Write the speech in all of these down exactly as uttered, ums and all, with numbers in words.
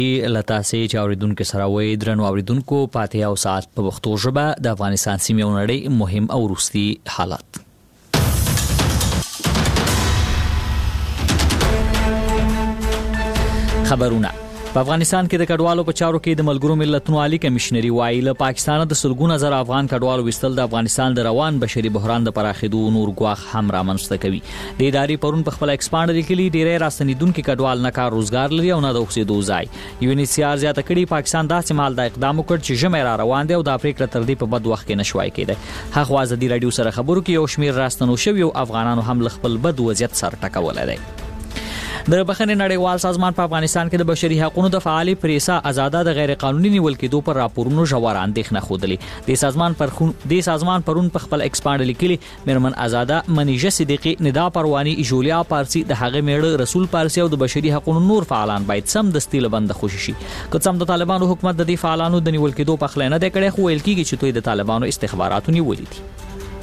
لتا سي چې اوریدونکو سره وې درنو اوریدونکو پاتې او ساعت په وختو ژبه د افغانستان سیمې نړۍ مهم او وروستي حالات. خبرونه په افغانستان کې د کډوالو په چارو کې د ملګرو ملتونو عالی کمشنري وایي له پاکستان د سلګونه زره افغان کډوالو وستل د افغانستان د روان بشري بحران د پراخېدو نور ګواښ هم رامنځته کوي. د ادارې پرون په خپل ایکسپانډ لیکلي ډېری راستنیدونکو کډوال نه کار روزګار لري او نه د اوسېدو ځای. یو ان ایچ سی آر زیاته کړي پاکستان داسې مال د اقدام وکړ چې ژمه را روان دی او د افریقا تر دې په بد وخت کې نشوي کېده. هغه ازادي رادیو سره خبرو کې یو شمیر راستنو شوی او افغانانو هم خپل بد وضعیت سره ټکولای دی. د بخښنې نړیوال سازمان په افغانستان کې د بشري حقوقو د فعالي پریسا آزاده د غیر قانوني نیول کېدو پر راپورونو ژور اندېښنه خوده. د سازمان پر د سازمان پرون په خپل ایکسپانډ لیکلي مرمن آزاده منیجه صدیقی ندا پروانی جولیا پارسی د هغه میړه رسول پارسی او د بشري حقوقو نور فعالان باید سم د ستیل بند خوشي شي. که څم د طالبانو حکومت د دې فعالانو د نیول کېدو په خلینه د کړه خو ویل کېږي چې دوی د طالبانو استخباراتو نیولې دي.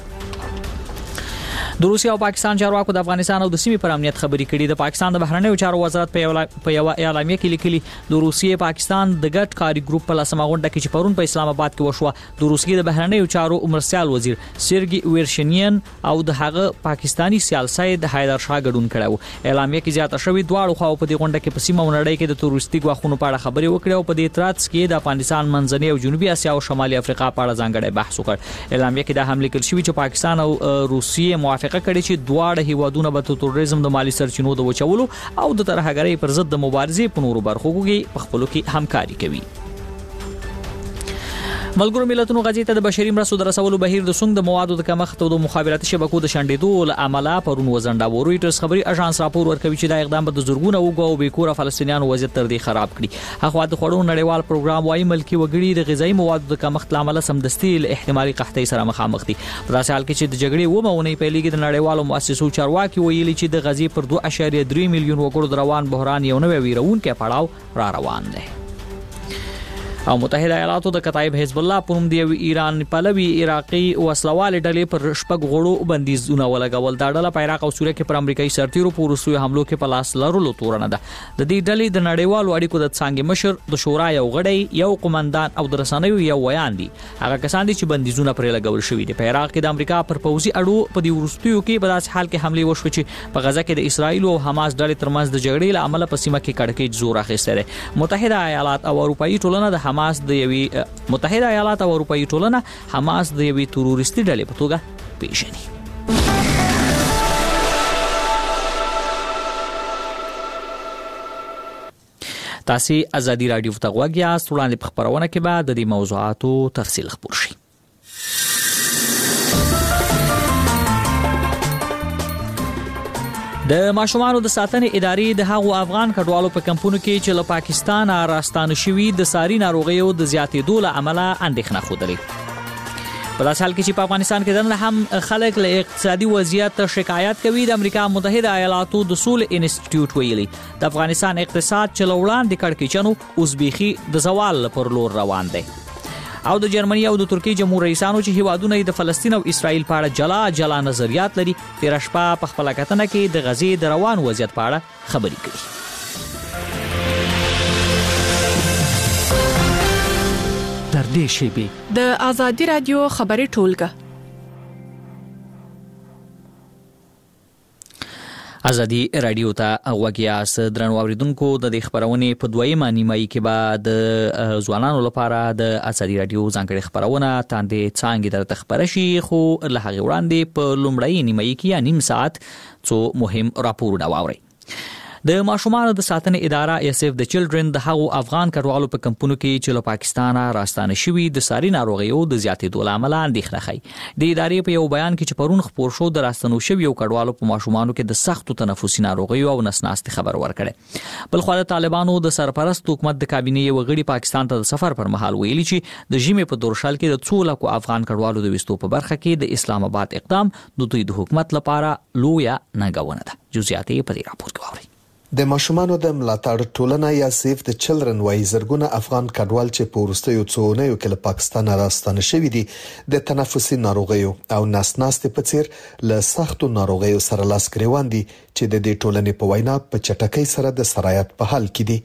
د روسیا او پاکستان چارواکو د افغانستان او د سیمې پر امنیت خبري کړي. د پاکستان د بهرنیو چارو وزارت په یو اعلامیه کې لیکلي د روسیې پاکستان د ګډ کاري ګروپ په لاسمه غونډه کې چې پرون په اسلام آباد کې وشوه د روسیې د بهرنیو چارو مرستیال وزیر سرګي ویرشنین او د هغه پاکستانی سیال سید حیدر شاه ګډون کړو. اعلامیه کې زیاته شوی دواړو خواو په دې غونډه کې په سیمه نړۍ کې د تروریستي ګواښونو په اړه خبرې وکړې او په دې ترڅ کې د افغانستان منځنۍ او جنوبي اسیا او شمالي افریقا په اړه ځانګړی بحث وکړ. اعلامیه کې دا هم لیکل شوی چې پاکستان او روسیې موافقه کړې چې دواړه هیوادونه به تروریزم د مالی سرچینو د وچولو او د ترهګرۍ پر ضد د مبارزې په نورو برخو کې په خپلو کې همکاري کوي. ملګرو ملتونو غځي ته د بشري مرستو د رسولو بهیر د سونګ د موادو د کمښت او د مخابراتي شبکو د شنډېدو له امله پرون وزنډا رويټرز خبري اژانس راپور ورکوي چې دا اقدام به د زورګونه وګو او بیکوره فلسطینیانو وضعیت تر دې خراب کړي. هغه د خړو نړیوال پروګرام وايي ملکی وګړي د غذایی موادو د کمښت لامل سمدستي له احتمالي قحطۍ سره مخامخ دي. په داسې حال کې چې د جګړې و مونې پیلېږي د نړیوالو مؤسسو چارواکي ویلي چې د غزي پر دوه اعشاریه درې میلیون وګړو د روان بحران یو نوې ویرونکو پړاو را روان دی. او متحده ایالاتو د کتایب حزب الله په نوم دی ایران پلوي عراقي وسلوال ډلې پر شپږ غړو بندیزونه ولګول. دا ډله په عراق او سوریه کې پر امریکایي سرتیرو په روسي حملو کې په لاس لرلو تورنه ده. د دې ډلې د نړیوالو اړیکو د څنګه مشر د شورا یو غړی یو قومندان او د رسنیو یو ویان دي. هغه کسان دي چې بندیزونه پر لګول شوی دي. په عراق کې د امریکا پر پوځي اړو په دې ورستیو کې په داسې حال کې حمله وشو چې په غزه کې د اسرایل او حماس ډلې ترمنځ د جګړې له امله په سیمه کې کړکېچ زور اخیسته ده. متحده ایالات او اروپאי ټولنه د حماس د یوې متحده ایالات او اروپאי ټولنه حماس د یوې تروریستي ډلې په توګه پیژني. تاسو ازادي رادیو ته غوږ یاست. وړاندې په خبرونه کې به د دې موضوعاتو تفصیل خبر شي. د ماشومانو د ساتنې ادارې د هغو افغان کډوالو په کمپونو کې چې له پاکستان راستانه شوي د ساري ناروغیو د زیاتېدو له امله اندېښنه خوده. په داسې حال کې چې په افغانستان کې دنه هم خلک له اقتصادي وضعیت شکایت کوي. د امریکا متحده ایالاتو د سول انسټیټیوټ ویلي د افغانستان اقتصاد چې لوړان د کړکېچنو اوزبيخي د زوال پر لور روان دی. او د جرمني او د ترکیې جمهور رئیسانو چې هیوادونه د فلسطین او اسرائیل په اړه جلا جلا نظریات لري تیر شپه په خپل کتنه کې د غزې د روان وضعیت په اړه خبرې کړي. در دې شیبې د ازادي رادیو خبري ټولګه ازادي رادیو ته وګیاس درنو اوریدونکو د دې خبرونه په دویمه نیمایي کې بعد ځوانانو لپاره د ازادي رادیو ځانګړي خبرونه تاندې څنګه درته خبره شي خو له هغه وړاندې په لومړی نیمایي کې یا نیم ساعت څو مهم راپورونه واوري. د ماشومانو د ساتنې اداره ایسف د چلډرن د هغو افغان کډوالو په کمپونو کې چې له پاکستان راستانه شوي د ساري ناروغیو د زیاتېدو له امله اندېښنه ښيي. د ادارې په یو بیان کې چې پرون خپور شو د راستنو شویو کډوالو په ماشومانو کې د سختو تنفسي ناروغیو او نسناستي خبر ورکړي. بل خو د طالبانو د سرپرست حکومت د کابینې وغړي پاکستان ته د سفر پر مهال ویلي چې د ژمي په دورشل کې د څو لکو افغان کډوالو د وستو په برخه کې د اسلام آباد اقدام د دوی د حکومت لپاره لویه ننګونه ده. جزئیات په دې راپور کې واورئ. د ماشومانو د ملاتړ ټولنه یا سیف د چلډرن وايي زرګونه افغان کډوال چې په وروستیو څو اونیو کې له پاکستان راستانه شوي دي د تنفسي ناروغیو او نسناستي په څیر له سختو ناروغیو سره لاس ګریوان دي چې د دې ټولنې په وینا په چټکۍ سره د سرایت په حال کې دي.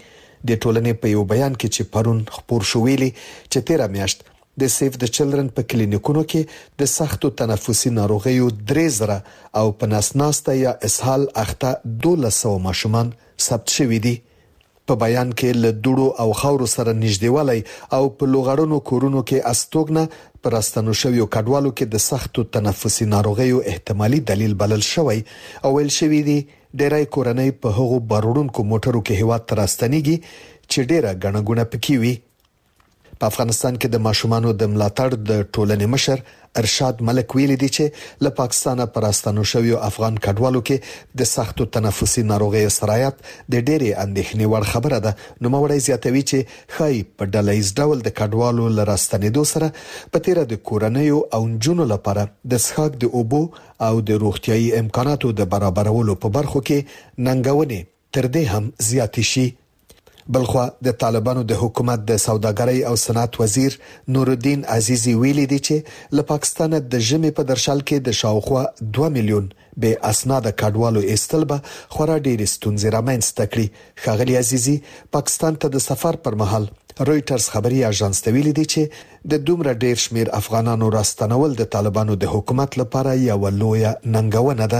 د ټولنې په یو بیان کې چې پرون خبر شو ویلي چې تیره میاشت د سیف د چلډرن په کلینیکونو کې د سختو تنفسي ناروغیو درې زره او په ناسناسته یا اسهال اخته دولس سوه ماشومان ثبت شوي دي. په بیان کې له دوړو او خاورو سره نږدېوالی او په لوغړونو کورونو کې استوګنه پر راستنو شویو کډوالو کې د سختو تنفسي ناروغیو احتمالي دلیل بلل شوی او ویل شوی دی ډیری کورنۍ په هغو بارونکو موټرو کې هیواد ته راستنیږي چې ډیره ګڼه ګوڼه پکې وي. په افغانستان کې د ماشومانو د ملاتړ د ټولنې مشر ارشاد ملک ویلي دی چې له پاکستانه پر راستنو شویو افغان کډوالو کې د سختو تنفسي ناروغیو سرایت د ډېرې اندېښنې وړ خبره ده. نوموړی زیاتوي چې خای په ډلهییز ډول د کډوالو له راستنېدو سره په تیره د کورنیو او نجونو لپاره د څښاک د اوبو او د روغتيایي امکاناتو د برابرولو په برخو کې ننګونې تر دې هم زیاتې شي. بلخوا د طالبانو د حکومت د سوداګرۍ او صنعت وزیر نور الدین عزیزی ویلي دی چې له پاکستانه د ژمي په درشل کې د شاوخوا دوه میلیون به اسناد کډوالو ایستل به خورا ډېر ستونزې رامنځته کړي. ښاغلي عزیزی پاکستان ته د سفر پر مهال رويټرز خبري اژانس ته ویلي دی چې د دومره ډېر شمیر افغانانو راستنول د طالبانو د حکومت لپاره یو لویه ننګونه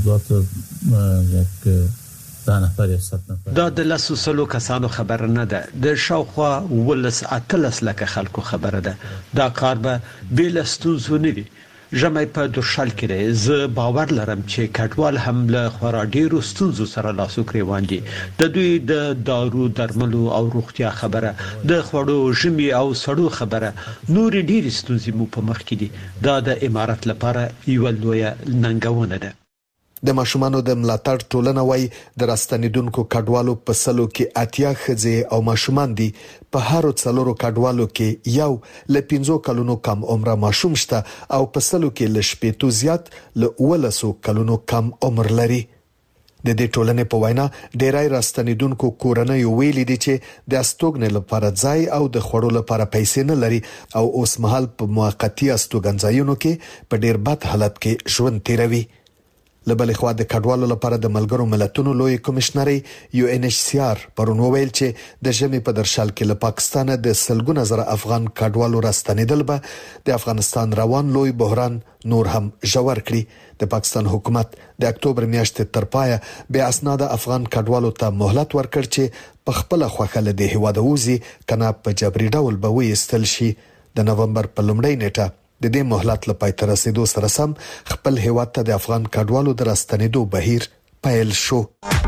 ده. دا د لاسو سلو کسانو خبر نه ده، د شاوخوا ولس اتلس لکه خلکو خبره ده. دا کار به بل ستونزو نه وي. ژمی په درشل کې زه باور لرم چې کډوال هم له خورا ډیرو ستونزو سره لاس وکړي دي. د دوی د دارو درملو او روغتیا خبره، د خوړو ژمي او سړو خبره، نور ډیر ستونزې مو په مخ کې دي. دا د امارت لپاره یو لویه ننګونه ده. د ماشومانو د ملاتړ ټولنه وای د راستنیدونکو کډوالو په سلو کې اتیا ښځې او ماشومان دي. په هر څلورو کډوالو کې یو ل پنځو کلونو کم عمره ماشوم شته او په سلو کې ل شپېتو زیات ل ولسو کلونو کم عمر لري. د دې ټولنې په وینا ډیری راستنیدونکو کورنۍ ویلي دي چې د استوګنې لپاره ځای او د خوړو لپاره پیسې نه لري او اوس مهال په موقتی استوګنځایونو کې په ډیر بد حالت کې ژوند تیروي. لبل خو د کډوالو لپاره د ملګرو ملتونو لوی کمشنري یو ان ایچ سی آر پرون ویل چې د ژمي په درشل کې له پاکستانه د سلګونه زره افغان کډوالو راستنیدل به د افغانستان روان لوی بحران نور هم ژور کړي. د پاکستان حکومت د اکتوبر میاشتې تر پایه به اسناد افغان کډوالو ته مهلت ورکړ چې په خپل خوخه له د هیواد وزي کنا په جبري ډول به وېستل شي. د نومبر په لومړۍ نیټه د دې مهلت لپاره تر رسیدو سره سم خپل هیواد ته د افغان کډوالو د راستنېدو بهیر پیل شو.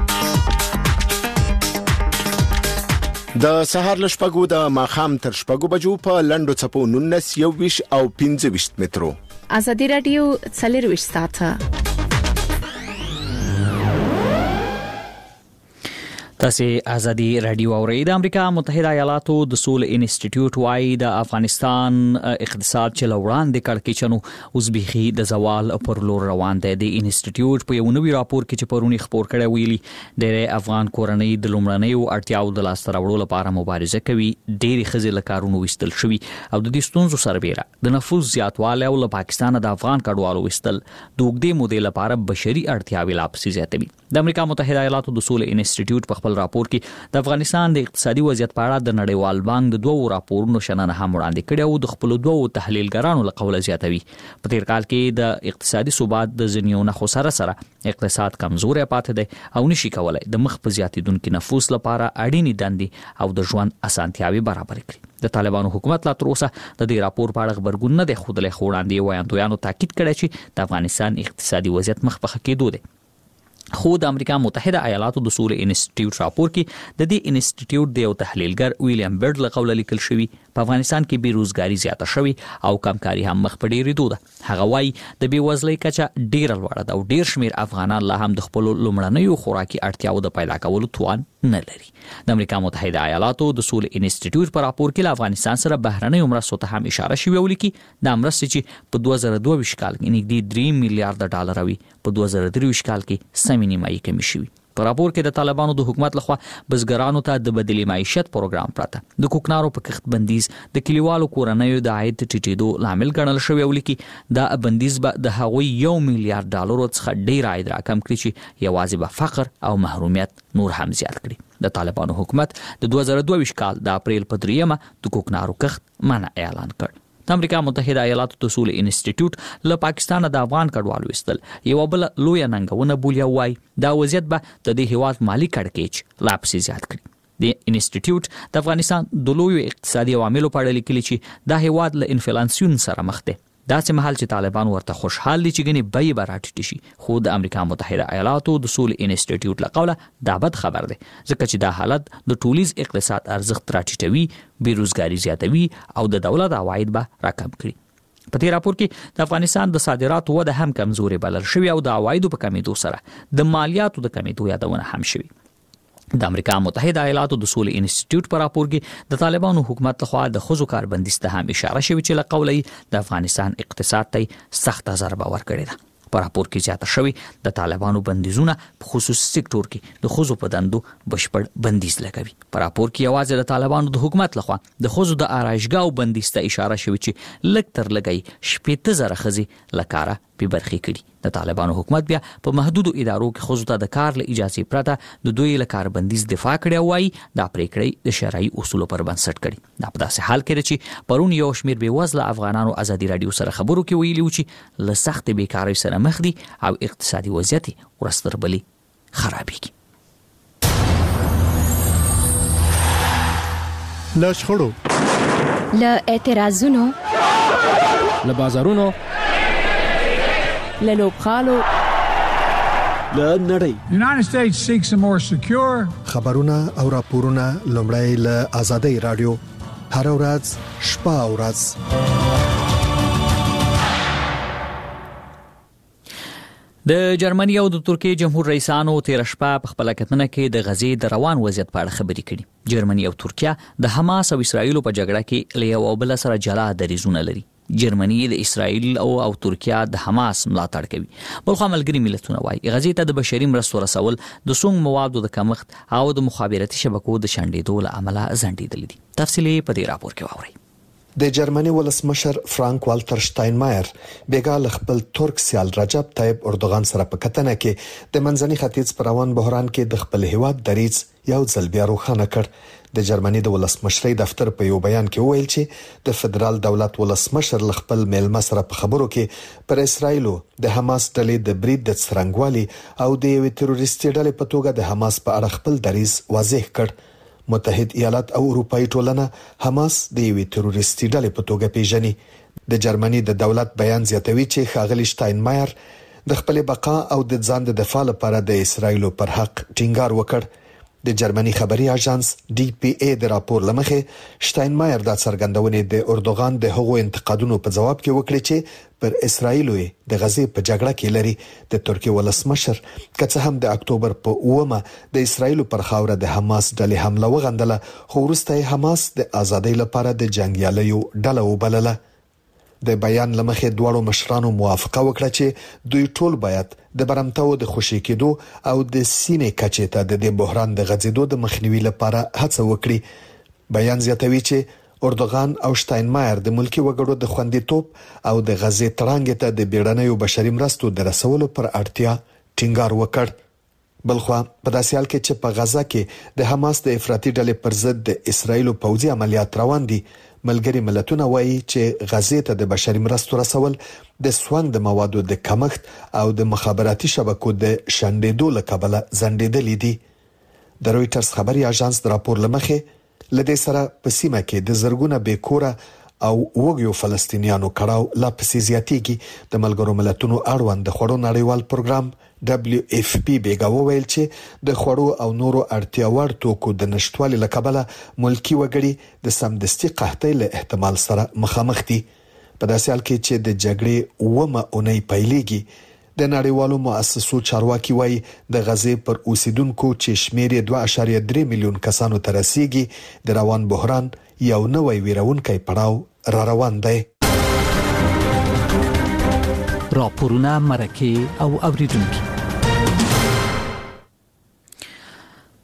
د سهار لشپګو د ماخام تر شپګو بجو په لندو چپو نونس یو ویش او پنځه ویش مترو. ازادي رادیو څلور ویش ساعته. تاسو ازادي رادیو اورئ. د امریکا متحده ایالاتو د سول انسټیټیوټ وايي د افغانستان اقتصاد چې لوړاندې کړکېچنو اوس بيخي د زوال پر لور روان دی. د انسټیټیوټ په یو نوي راپور کې چې پرونی خبر کړی ویلي د افغان کورنۍ د لومړنیو اړتیاو د لاسته راوړلو لپاره مبارزه کوي. ډېری ښځې له کارونو وستل شوي او د دې ستونزو سربېره د نفوس زیاتوالی او له پاکستان د افغان کډوالو وستل د اوږدې مودې لپاره بشري اړتیاوې لا پسې زیاتوي. د امریکا متحده ایالاتو د سول انسټیټیوټ په خپل راپور کې د افغانستان د اقتصادي وضعیت په اړه د نړیوال بانک د دوو راپورونو شننه هم وړاندې کړې او د خپل دوو تحلیلګرانو له قوله زیاتوي. په تیر کال کې د اقتصادي ثبات د ځینو نښو سره سره اقتصاد کمزوري پاتې دی او نشي کولای د مخ په زیاتیدونکو نفوس لپاره اړینې دندې او د ژوند اسانتیاوي برابر کړي. د طالبانو حکومت لا تر اوسه د دې راپور په اړه خبرګون نه دی خوده له وړاندې وایانتویانو تاکید کړی چې د افغانستان اقتصادي وضعیت مخ په کېدو دی. خو د امریکا متحده ایالاتو د سول انسټیټیوټ راپور کې د دې انسټیټیوټ د یو تحلیلګر ویلیام برډ له قوله لیکل شوی په افغانستان کې بیروزګاری زیاته شوې او کمکاري هم مخ په ډیرېدو ده. هغه وایي د بیوزلۍ کچه ډیره لوړه ده او ډیر شمیر افغانان لا هم د خپل لومړنیو خوراکي اړتیاو د پیدا کولو توان نه لري. د امریکا متحده ایالاتو د سول انسټیټیوټ په راپور کې له افغانستان سره بهرنۍ مرستو ته هم اشاره شوې ولیکي. د مرستې چې په دوه زره دوه ویشت کال کې نږدې درې میلیارډ ډالر وي په دوه زره درې ویشت کال کې سمې نیمایي کمې شوې. په راپور کې د طالبانو د حکومت لخوا بزګرانو ته د بدیل معیشت پروګرام پراته د کوکنارو په کښت بندیز د کلیوالو کورنیو د عاید ټیټېدو لامل ګڼل شوی ولیکي دا بندیز به د هغوی یو میلیارډ ډالرو څخه ډیر عاید راکم کړي چې یوازې به فقر او محرومیت نور هم زیات کړي د طالبانو حکومت د دوه زره دوه ویشت کال د اپریل په دریمه د کوکنارو کښت منع اعلان کړ د امریکا متحده ایالاتو د اصول انسټیټیوټ له پاکستان د افغان کډوالو وستل یو بل لوی ننګونه بولیا وای دا وضعیت به د دې هیواد مالی کړکېچ لا پسې زیات کړي د انسټیټیوټ د افغانستان د لوی اقتصادي عواملو په اړه لیکلي چې دا هیواد له انفلاسیون سره مخ دی داسې مهال چې طالبان ورته خوشحال دي چې ګنې بیې به راټیټې شي خو د امریکا متحده ایالاتو د اصول انسټیټیوټ له قوله دا بد خبر دی ځکه چې دا حالت د ټولیز اقتصاد ارزښت راټیټوي بیروزګاري زیاتوي او د دولت عواید به راکم کړي په دې راپور کې د افغانستان د صادراتو وده هم کمزوري بلل شوې او د عوایدو په کمیدو سره د مالیاتو د کمیدو یادونه هم شوې د امریکا متحده ایالاتو د اصول انسټیټیوټ په راپور کې د طالبانو حکومت لخوا د ښځو کاربندیز ته هم اشاره شوې چې له قوله د افغانستان اقتصاد ته سخته ضربه ورکړې ده په راپور کې زیاته شوی د طالبانو بندیزونه په خصوصي سکتور کې د ښځو په دندو بشپړ بندیز لګوي په راپور کې یوازې د طالبانو د حکومت لخوا د ښځو د آرایشګاو بندیز ته اشاره شوې چې لږ تر لږه شپېته زره ښځې له کاره بې برخې کړي د طالبانو حکومت بیا په محدودو ادارو کې ښځو ته د کار له اجازې پرته د دوی له کاربندیز دفاع کړې وایي دا پریکړې د شرعي اصولو پر بنسټ کړي دا په داسې حال کې چې پرون یو شمېر بېوزله افغانانو ازادي راډیو سره خبرو کې ویلي و چې له سختې بېکارۍ سره مخ دي او اقتصادي وضعیت ورځ تر بلې خرابېږي. له شخړو، له اعتراضونو، له بازارونو، له لوبغالو، له نړۍ United States seeks a more secure خبرونه او راپورونه لومړی له آزادۍ رادیو هر ورځ شپه او ورځ د جرمني او د ترکیې جمهور رئیسانو تیر شپه په خپل کتنه کې د غزې د روان وضعیت په اړه خبرې کړي. جرمني او ترکیه د حماس او اسرایل په جګړه کې له یو بل سره جلا دریزونه لري. جرمني د اسرایل او او ترکیه د حماس ملاتړ کوي. بلخو ملګری ملتونه وايي غزې ته د بشري مرستو رسول د سونګ موادو د کمښت او د مخابراتي شبکو د شنډېدو له امله ځنډېدل دي. تفصیلي په دې راپور کې واورئ. د جرمني ولسمشر فرانک والټر شټاینمایر بیګا خپل ترک سیال رجب طیب اردوغان سره په کتنه کې د منځني ختیځ پر روان بحران کې د خپل هیواد دریځ یو ځل بیا روښانه کړ. د جرمني د ولسمشرۍ دفتر په یو بیان کې ویل چې د فدرال دولت ولسمشر خپل میلمه سره په خبرو کې پر اسرایل د حماس ډلې د برید د څرنګوالي او د یوې تروریستي ډلې په توګه د حماس په اړه خپل دریځ واضح کړ. متحد ایالات او اروپאי ټولنه حماس د یوې تروریستي ډلې په توګه پیژني. د جرمني د دولت بیان زیاتوي چې ښاغلي شټاینمایر د خپل بقا او د ځان د دفاع لپاره د اسرایل پر حق ټینګار وکړ. د جرمني خبري اژانس ډي پی ای د راپور لمخې شټاینمایر د څرګندونې د اردوغان د هغو انتقادونو په جواب کې وکړي چې پر اسرایل د غزې په جګړه کې لري. د ترکیه ولسمشر کڅه هم د اکتوبر په اومه د اسرایل پر خاوره د حماس ډلې حمله وغندله خو وروسته حماس د ازادۍ لپاره د جنگیالیو ډله وبلله. د بیان لمخې دواړو مشرانو موافقه وکړه چې دوی ټول باید د برمتو د خوشی کېدو او د سیمې کچې ته د بحران د غځېدو د مخنیوي لپاره هڅه وکړي. بیان زیاتوي چې اردوغان او شټاینمایر د ملکی وګړو د خوندیتوب او د غزې تړانګې ته د بیړنیو بشري مرستو د رسولو پر اړتیا ټینګار وکړ. بلخو په داسې حال کې چې په غزه کې د حماس د افراطي ډلې پر ضد د اسرایل پوځي عملیات روان دي، ملګری ملتونه وایي چې غزې ته د بشري مرستو رسول د سوانګ د موادو د کمښت او د مخابراتي شبکو د شنډېدو له کبله ځنډېدلې دي. د رويټرز خبري اژانس د راپور لمخې لدې سره په سیمه کې د زرګونه بیکوره او وګړو فلسطینیانو کړهو لا پسې زیاتېږي. د ملګرو ملتونو اړوند د خوړو نړیوال پروګرام دبليو اف پی بیګا وویل چې د خوړو او نورو اړتیا وړ توکو د نشټوالي لکبله ملکی وګړي د سمدستي قحطۍ له احتمال سره مخامخ دي. په داسې حال کې چې د جګړې ومه اونۍ پیلېږي د نړیوالو مؤسسو چارواکي وایي د غزې پر اوسیدونکو چې شمیر دوه اعشاریه درې میلیون کسانو ته رسیدي د روان بحران یو نوې ویرونکي پړاو را روان دی. راپورونه مرکه او اوریدونکو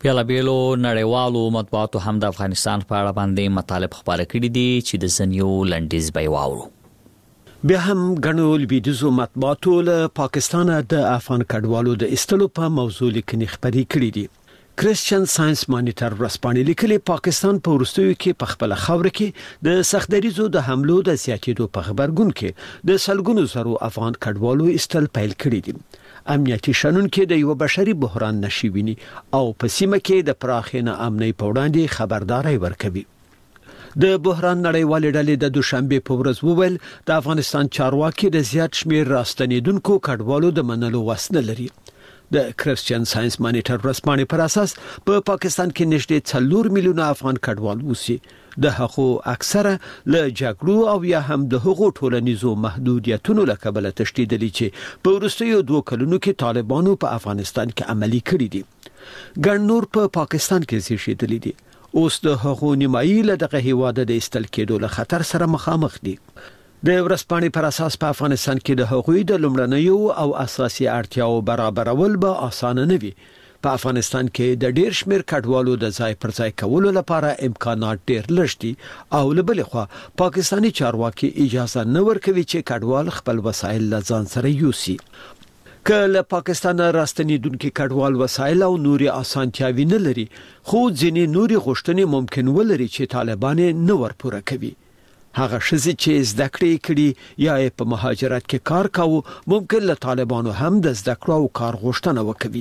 بیلابیلو نړیوالو مطبوعاتو هم د افغانستان په اړه باندې مطالب خبره کړي دي چې د زنیو لنډیز به واورو. بیا هم غنو لبیدزو مطبوعاتو له پاکستان د افغان کډوالو د استلو په موضوع لیکنې خبري کړي دي. کرسچن ساينس مانیټر ورسپانې لیکلي پاکستان په وروستیو کې په خپل خاور کې د سختدریزو د حملو د زیاتېدو په خبرګون کې د سلګونو زرو افغان کډوالو استل پیل کړي دي. امنیتي شنن کې د یو بشري بحران نشي ویني او په سیمه کې د پراخینه امني په وړاندې خبرداري ورکوي. د بحران نړیوال ډلې د دوشنبه په ورځ وویل د افغانستان چارواکي د زیات شمیر راستنیدونکو کډوالو د منلو وسنه لري. د کرسچن ساينس مانیټر ورسپانې پر اساس په پا پاکستان کې نږدې څلور میلیونه افغان کډوال اوسي. د هغو اکثره له جګړو او یا هم د هغو ټولنیزو محدودیتونو له کبله تشدیدلي چې په وروستیو دوه کلونو کې طالبانو په افغانستان کې عملي کړي دي. ګڼ نور په پا پاکستان کې زیږیدلي دي. اوس د هغو نیمایي له دغه هیواد د استل کېدو له خطر سره مخامخ دي. د ورسپانې پر اساس په افغانستان کې د هغوی د لومړنیو او اساسي اړتیاو برابرول به اسانه نه وي. په افغانستان کې د ډیر شمیر کډوالو د ځای پر ځای کولو لپاره امکانات ډیر لږ دي او لبلې خو پاکستانی چارواکي اجازه نه ورکوي چې کډوال خپل وسایل له ځان سره یوسي. کله پاکستان راستنیدونکو کډوال وسایل او نوري اسانتیاوي نه لري خو ځینې نوري غوښتنې ممکن ولري چې طالبان نه ورپوره کوي. هغه شزي چې زده کړې کړي یا په مهاجرت کې کار کاوه ممکن له طالبانو هم د زده کړو او کار غوښتنه وکړي.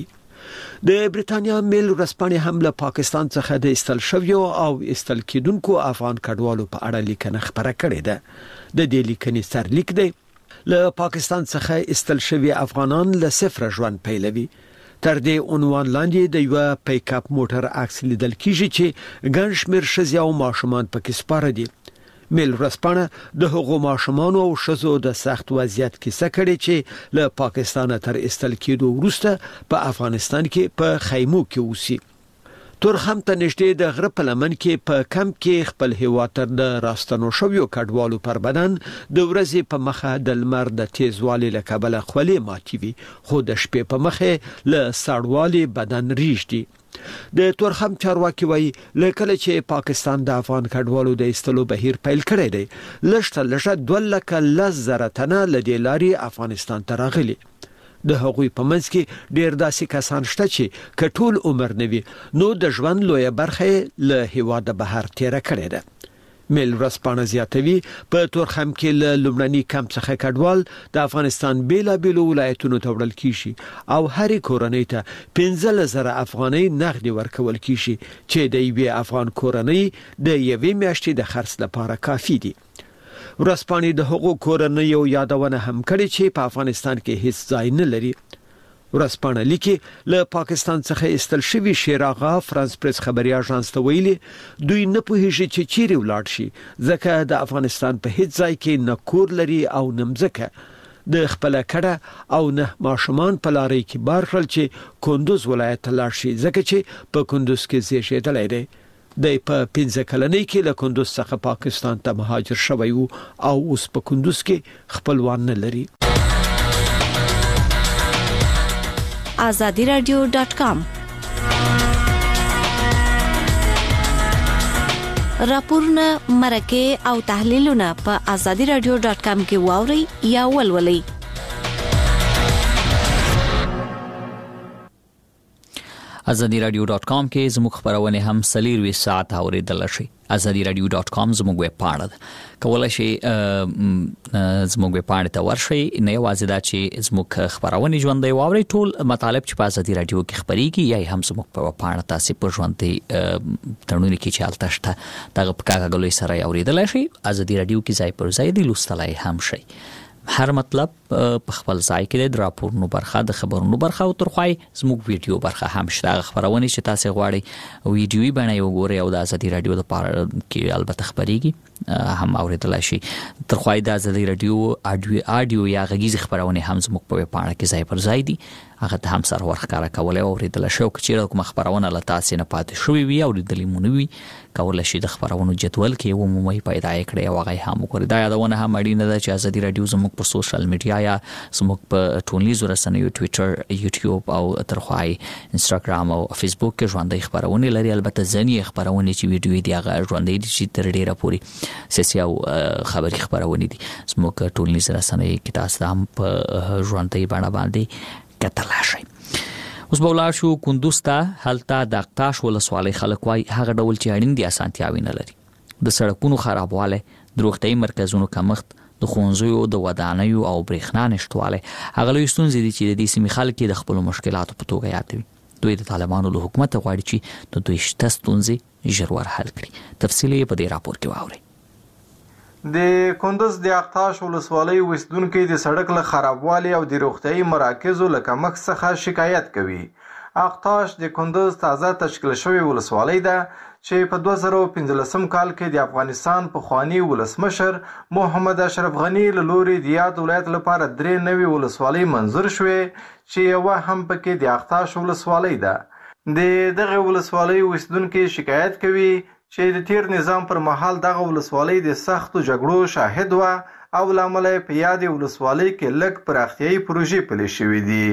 د بریتانیا میل ورسپانې هم له پاکستان څخه د استل شویو او استل کېدونکو افغان کډوالو په اړه لیکنه خبره کړې ده. د دې لیکنې سرلیک دی له پاکستان څخه استل شوی افغانان له صفر ژوند پیلوي. تر دې عنوان لاندې د یو پیک اپ موټر عکس لیدل کیږي چې ګڼ شمېر ښځې او ماشومان پکې سپاره دي. میل ورسپانه د هغو ماشومان او شزو د سخت وضعیت کیسه کړي چې له پاکستان تر استل کېدو وروسته په افغانستان کې په خیمو کې اوسي. تورخم ته نږدې د غره په لمن کې په کمپ کې خپل هیوا تر د راستنو شویو کډوالو پر بدن د ورځې په مخه د لمر د تیزوالي له کبله خولې ماتي وي خو د شپې په مخه له سړوالي بدن ریږدي. د تورخم چارواکي وایي لکه چې پاکستان د افغان کډوالو د استلو بهیر پیل کړی دی لږه لږه دوه لکه لس زره تنه له دې لارې افغانستان ته راغلي. د هغوی په منځ کې ډېر داسې کسان شته چې که ټول عمر نه وي نو د ژوند لویه برخه له هیواده بهر تیره کړې ده. میل ورسپانه زیاتوي په تورخم کې له لومړني کمپ څخه کډوال د افغانستان بیلابیلو ولایتونو ته وړل کیږي او هرې کورنۍ ته پنځه زره افغانۍ نغدي ورکول کیږي چې د یوې افغان کورنۍ د یوې میاشتې د خرڅ لپاره کافي دي. ورسپانې د هغو کورنیو یادونه هم کړې چې په افغانستان کې هیڅ ځای نه لري. ورسپانه لیکي له پاکستان څخه استل شوی شیراغا فرانس پریس خبري اژانس ته ویلي دوی نه پوهیږي چې چیرې ولاړ شي ځکه د افغانستان په هیڅ ځای کې نه کور لري او نه مځکه د خپل کړه او نه ماشومان په لاري کې بار کړل چې کندوز ولایت ته لاړ شي ځکه چې په کندوز کې زیږیدلی دی. د په پنځه کلنۍ کې له کندوز څخه پاکستان ته مهاجر شوی وو او اوس په کندوز کې خپلوان نه لري. azadi radio dot com راپورونه مرکه او تحلیلونه په azadi radio dot com کې واوري یا ولولئ. azadi radio dot com کې زموږ خبرونه هم سلیروي ساعت اوریدل شي. azadi radio dot com زموږ ویب پاڼه ده. کولای شئ زموږ ویب پاڼه ته ورشئ. نه یوازې دا چې زموږ خبرونه ژوندۍ واوري ټول مطالب چې په azadi radio کې خبريږي یا هم زموږ په ویب پاڼه تاسو په ژوندۍ ترنونه کې چالتته شته دغه په کاغذ سره اوریدل شي. azadi radio کې ځای پر ځای دی لوستلای هم شي. هر مطلب په خپل ځای کې د راپورونو برخه د خبرونو برخه او ترخوای زموږ ویډیو برخه هم شته. خبرونه چې تاسو غواړئ ویډیوي بڼه یو ګورئ او د azadi radio لپاره کې البته خبريږي هم اوریدل شي. ترخوای د azadi radio اډیو اډیو یا غږیز خبرونه هم زموږ په پاڼه کې ځای پر ځای دي. هغه ته هم سره ورخاره کولای او اوریدل شي او چې کوم خبرونه له تاسو نه پاتې شوې وي او د لیمونوي کولای شي د خبرونو جدول کې عمومي پیدا کړي او هغه هم وکړي. دا یادونه هم اړینه ده چې ازادي رادیو زموږ په سوشل میډیا یا زموږ په ټولنیزو رسنیو ټوئیټر، یوټیوب او ترخوای انستګرام او فیسبوک کې ژوندۍ خبرونه لري. البته ځینې خبرونه چې ویډیو دي هغه ژوندۍ دي چې تر ډیره پوري سیاسي او خبري خبرونه دي. زموږ ټولنیز رسنۍ کې تاسو هم په ژوندۍ باندې باندې کتلای شئ. اوس به ولاړ شو کندوز ته. هلته د اقتاش ولسوالۍ خلک وایي هغه ډول چې اړین دي اسانتیاوې نه لري. د سړکونو خرابوالی، د روغتیايي مرکزونو کمښت، د ښوونځیو د ودانیو او برېښنا نشتوالی هغه لوی ستونزې دي چې د دې سیمې خلک د خپلو مشکلاتو په توګه یادوي. دوی د طالبانو له حکومت غواړي چې د دوی شته ستونزې ژر ور حل کړي. تفصیل یې په دې راپور کې واورئ. د کندوز د اقتاش ولسوالۍ اوسیدونکي د سړک له خرابوالي او د روغتیايي مراکزو له کمښت څخه شکایت کوي. اقتاش د کندوز تازه تشکیل شوې ولسوالۍ ده چې په دوه زره پنځلسم کال کې د افغانستان پخوانی ولسمشر محمد اشرف غني له لوري د یاد ولایت لپاره درې نوې ولسوالۍ منظور شوې چې یوه هم پکې د اقتاش ولسوالۍ ده. د دغه ولسوالۍ اوسیدونکي شکایت کوي چې د تیر نظام پر مهال دغه ولسوالۍ د سختو جګړو شاهد وه او له امله په یادې ولسوالۍ کې لږ پراختیایي پروژې پلي شوي دي.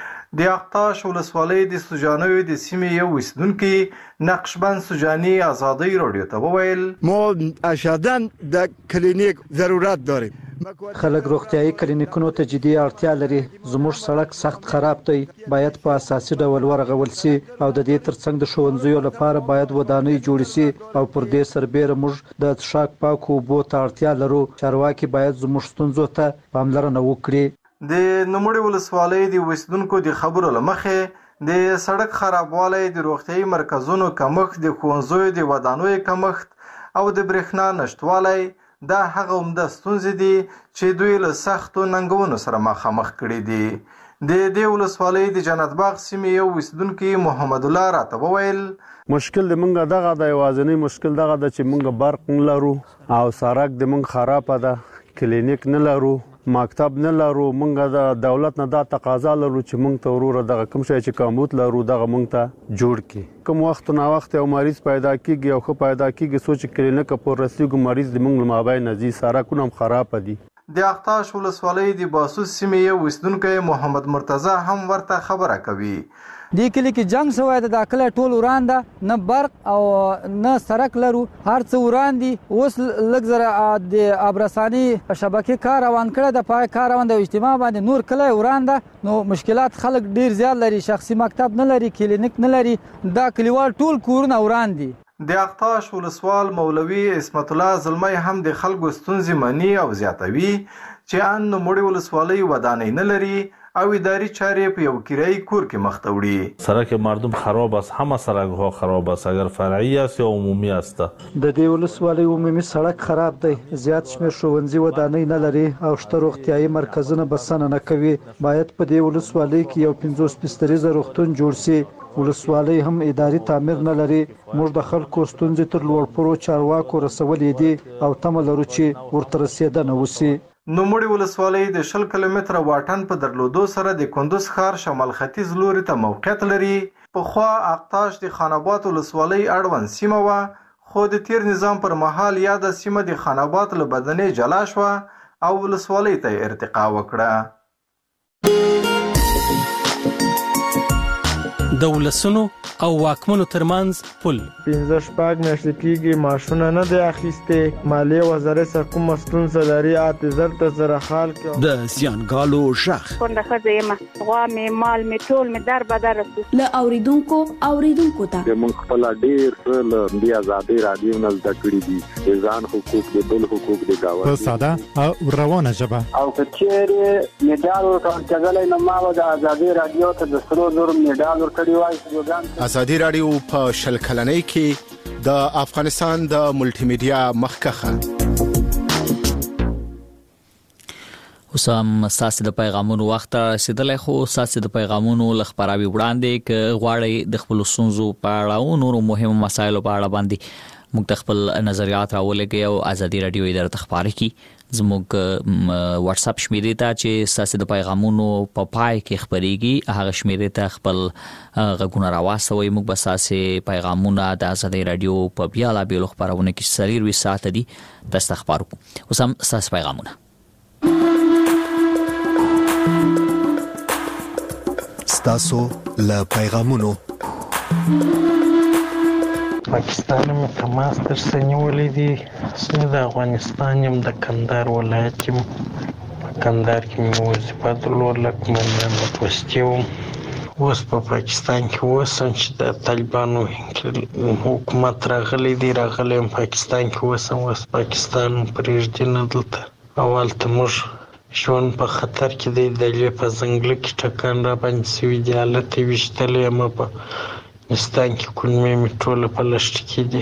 د اقتاش ولسوالۍ د سوجانیو د سیمې یو اوسیدونکي نقشبند سوجاني ازادۍ راډیو ته وویل ما اشداً د کلینیک ضرورت داریم. خلک روغتیايي کلینیکونو ته جدي اړتیا لري. زموږ سړک سخت خراب دی، باید په اساسي ډول ورغول شي او د دې ترڅنګ د ښوونځیو لپاره باید ودانۍ جوړ شي او پر دې سربېره موږ د څښاک پاکو اوبو ته اړتیا لرو. چارواکي باید زموږ ستونزو ته پاملرنه وکړي. د نوموړې ولسوالۍ د اوسیدونکو د خبرو له مخې د سړک خرابوالی، د روغتیايي مرکزونو کمښت، د ښوونځیو د ودانیو کمښت او د برېښنا نشتوالی دا هغه عمده ستونزې دي چې دوی له سختو ننګونو سره مخامخ کړي دي. د دې ولسوالۍ د جنت باغ سیمې یو اوسیدونکي محمد الله راته وویل مشکل د منګه دغه د یوازینی مشکل دغه د چې منګه برق نه لرو او سړک د منګ خراب ده، کلینیک نه لرو، مکتب نه لرو. منګه د دولت نه دا تقاضا لرو چې منګ ته وروره دغه کوم شی چې کمبود لرو دغه منګ ته جوړ کی. کوم وخت نه وخت یو مریض پیدا کیږي او خو پیدا کیږي سوچ کلینیک په رسیدو مریض د منګ مابین نزي سړکونه هم خراب دي. د اقتاش ولسوالۍ د باسوس سیمې یو اوسیدونکی محمد مرتضی هم ورته خبره کوي. دې کلی کې جنگ شوی د داخله ټول وران ده، نه برق او نه سړک لرو، هر څه وران دي. اوس لږ زره د ابرساني شبکې کار روان کړی د پای کار روان د اجتماع باندې نور کلی وران ده. نو مشکلات خلک ډیر زیات لري، شخصي مکتب نه لري، کلینیک نه لري، دا کلیوال ټول کورونه وران دي. د اقتاش ولسوال مولوي اسمت الله زلمی هم د خلکو ستونزې مني او زیاتوي چې ان نوموړې ولسوالۍ ودانۍ نه لري او اداري چارې په یو کرایي کور کې مخ ته وړي. سړک مردم خراب است، همه سړک ها خراب است، اگر فرعی است یا عمومی است. د دې ولسوالۍ عمومي سړک خراب دی، زیات شمېر ښوونځي ودانۍ نه لري او شته روغتیايي مرکزونه بسنه نه کوي. باید په دې ولسوالۍ کې یو پنځوس بستریزه روغتون جوړ شي. ولسوالۍ هم اداري تعمیر نه لري. موږ د خلکو ستونزې تر لوړپوړو چارواکو رسولې دي او تمه لرو چې ورته رسېدنه وشي. نوموړې ولسوالۍ د شل کیلومتره واټن په درلودو سره د کندوز ښار شمال ختیځ لوري ته موقعیت لري. پخوا اقتاش د خان آباد ولسوالۍ اړوند سیمه وه، خو د تیر نظام پر مهال یاده سیمه د خان آباد له بدنې جلا شوه او ولسوالۍ ته ارتقا وکړه. د ولسونو او واکمنو ترمنځ پل پنځه شپږ میاشتې کېږي معاشونه نه دی اخیستې. مالیې وزارت څخه کومه ستونزه لري اته زر ته زره حال کې د زیانګالو شخ کونډه ښځه یم، غوا مې مال مې ټول مې در بدر رسو له اوریدونکو اوریدونکو ته موږ خپل ډیر څه له دې ازادي رادیو نه زده کړي دي، د ځان حقوق د بل حقوق د گاوه په ساده او روانه ژبه او کچېره میډال ورکړل کېدل نو ما د ازادي رادیو ته د سلو زر میډال ورکړی وای. ازادي رادیو په شل کلنۍ کې د افغانستان د ملټي میډیا مخکخه وسام ساسي د پیغامونو وخت رسیدلای، خو ساسي د پیغامونو لخبراوي وړاندې ک غواړي د خپل سنځو په اړه او نورو مهمو مسایلو په اړه باندې موږ د خپل نظریات راولګي او ازادي رادیو اداره تخبار کی زموږ واتس اپ شمیرې ته چې ساسي د پیغامونو په پای کې خبريږي هغه شمیرې ته خپل غږونه راوستوي. موږ به ساسي پیغامونه د ازادي رادیو په بیا لا بیل خبرونه کې سریر وي ساعت دي د استخبار کو اوس هم ساسي پیغامونه ستاسو له پیغامونو. پاکستان مې تماس در سنیولې دي سمه د افغانستان يم د کندهار ولایت کې په کندهار کې مې وظیفه درلوده کومندان د پوسټیو. اوس په پاکستان کې اوسم چې د طالبانو حکومت راغلی دی راغلی پاکستان کې اوسم اوس پاکستان پرېږدي نه دلته اول ته موږ ژوند په خطر کې دی د دلې په ځنګله کې ټکان را باندې سوي دی حالت یې ویشتلی یم په افغانستان کې کلمې مې ټوله په لښته کې دي.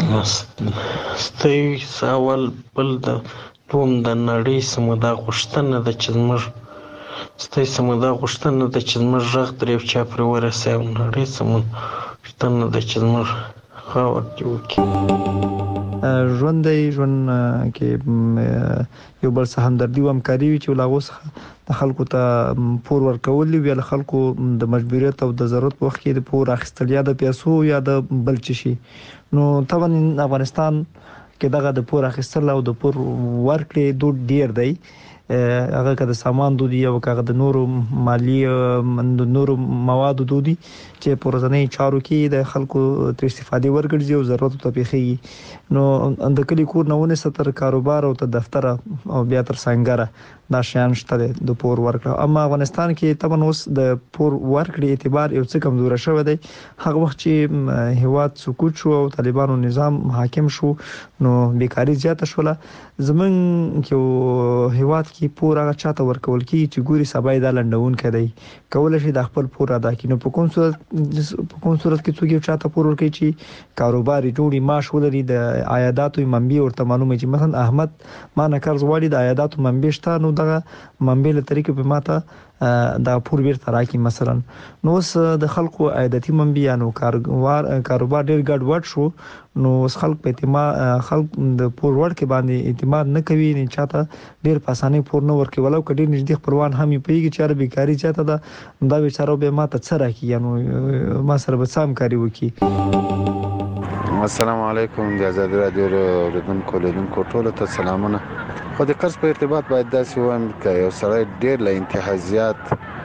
ستاسو سوال بل د دوم د نړۍ سمه دا غوښتنه ده چې زموږ ستاسو سمه دا غوښتنه ده چې زموږ غږ تر یو چا پورې ورسوي او نړۍ سمه غوښتنه ده چې زموږ خاور دې وکړي. ژوند دی ژوند کې یو بل څه همدردي او همکاري وي چې لاغو څخه د خلکو ته پور ورکول وي یا خلکو د مجبوریت او د ضرورت په وخت کې د پور اخیستل یا د پیسو یا د بل څه شي. نو طبعا افغانستان کې دغه د پور اخیستل او د پور ورکړې دود ډیر دی. هغه که د سامان دودي او که د نورو مالی د نورو موادو دودي چې په ورځنۍ چارو کې د خلکو تر استفادې ورګرځي او ضرورت ته پیخي. نو د کلی کور نه ونه ستر کاروبار او ته دفتر او بیا تر څنګه دا شیان شته د پور ورکړه. اما افغانستان کې طبعا اوس د پور ورکړې اعتبار یو څه کمزور شوی دی. هغه وخت چې هیواد سقوط شو او طالبانو نظام حاکم شو نو بیکاری زیاته شوله. زمون کې هیواد کې پور هغه چاته ورکول کی چې ګوري سبا د لندون کړي کول شي د خپل پور ادا کینو په کوم صورت په کوم صورت کې څوک چاته پور ورکړي چې کاروبار جوړي معاش ولري د عایداتو منبع ورته معلومه چې مثلا احمد ما نه قرض واړي د عایداتو منبع شته نو دغه منبع له طریقې په ماته دا پور بیرته راکې مثلا نو اوس د خلکو عایداتي منبع نو کاروبار کاروبار ډیر ګډ وډ شو نو اوس خلک په اعتماد خلک د پور ورکې باندې اعتماد نه کوي نه چاته ډیر په اسانه پور نه ورکې ولو کډیر نږدې خپلوان هم پیږي چې ار بیکاری چاته دا دا بیچاره به ماته څه راکې نو ما سره به سم کاری وکي. السلام علیکم د ازادي رادیو اوریدونکو لیدونکو ټولو ته سلامونه. خو د قرض په ارتباط باید داسې وایم چې یو سړی ډېر له انتها زیات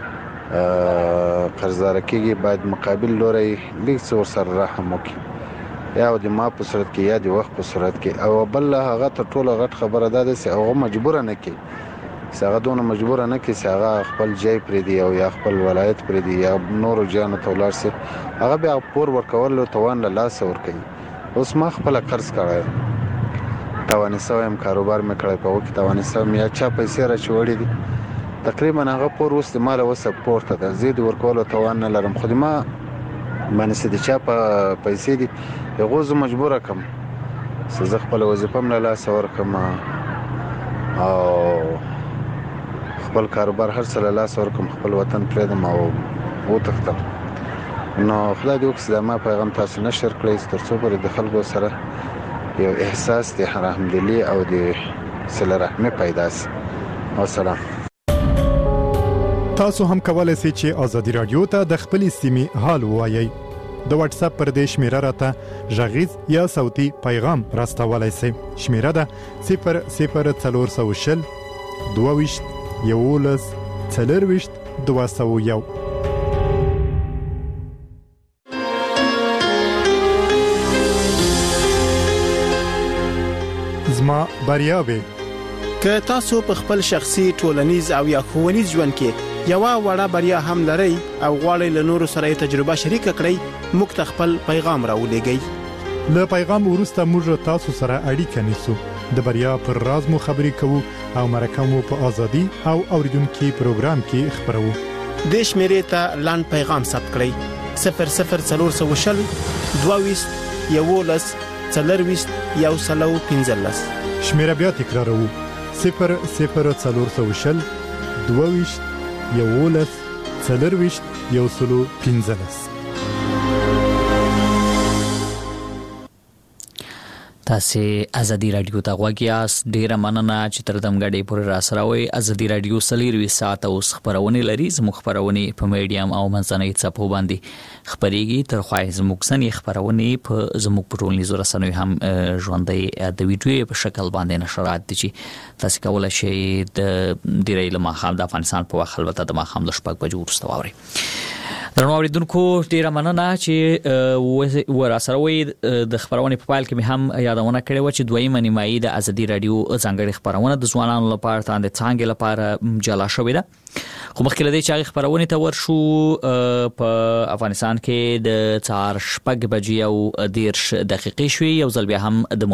قرضدار کېږي باید مقابل لوري لږ څه ورسره رحم وکړي یا د ما په صورت کې یا د وخت په صورت کې او بل هغه ته ټوله غټ خبره ده چې هغه مجبور نه کړي چې هغه دونه مجبور نه کړي چې هغه خپل ځای پرې دی او یا خپل ولایت پرې دی یا نورو جانو ته ولاړ شي هغه بیا پور ورکول توان له لاس ورکوي. اوس ما خپل قرض کړی توانې سوم کاروبار مې کړی په وخت توانې سوم یا چا پیسې را چوړې دي تقریبا هغه پور اوس د مال او سپورټ ته زید ورکول توان نه لرم. خو ما باندې چې د چا په پیسې دي هغه زه مجبور کم چې زه خپل وظیفه مله لاس ورکم او خپل کاروبار هر څه له لاس ورکم خپل وطن پرېږدم او وتښتم. نو خدای دې وکړي دا ما پیغام تاسو نشر کړئ ترڅو پرې د خلکو سره یو احساس د رحمدلي او د صله رحمي پیدا شي. والسلام. تاسو هم کولای شئ چې ازادي رادیو ته د خپل سیمې حال ووایئ. د واتس اپ پر دې شمیره راته ژغیز یا صوتي پیغام راستولای شئ. شمیره ده صفر صفر څلور سوه شل دوه ویشت یولس څلور ویشت دوه سوه یو. زما بریاوي که تاسو په خپل شخصي ټولنیز او یا ښوونیز ژوند کې یو وړه بریا هم لرئ او غواړئ له نورو سره تجربه شریک کړئ موږ ته خپل پیغام راولېږئ. له پیغام وروسته موږ تاسو سره اړیکه نیسو د بریا پر راز مو خبرې کوو او مرکه مو په ازادي او اوریدونکو پروګرام کې خبرو. د شمیرې ته لاند پیغام ثبت کړئ صفر صفر څلور سوه شل دوه ویشت یولس څلور ویشت یو سلو پنځلس. شمیره بیا تکراروو صفر صفر څلور سوه شل دوه ویشت یولس څلور ویشت یو سلو پنځلس. تاسو ازادي رادیو ته غوږیاست. ډیره مننه چې تر دمګړې پورې را سره وئ. ازادي رادیو سلیروي ساعت اوس خبرونه لري. زموږ خبرونه په میډیم او منځنۍ څپو باندې خبريږي. تر خوای زموږ سنې خبرونه په زموږ په ټولنیزو رسنیو هم ژوندۍ د ویډیو په شکل باندې نشرات دي چې تاسو کولای شئ د ډیرې لمه خام د افغانستان په وخت البته د ما خام د شپږ بجو وروسته واوري. درنو اوریدونکو ډیره مننه چې ور سره وي. د خبرونه په پایل کې مې هم یادونه کړې و چې دویمه نیمایي د ازادي رادیو ځانګړي خبرونه د ځوانانو لپاره تاند څنګه لپاره جلا شوې ده. خو مخکې لدی چې هغه خبرونه ته ورشو په افغانستان کې د چهار شپږ بجې او دیرش دقیقې شوي. یو ځل بیا هم د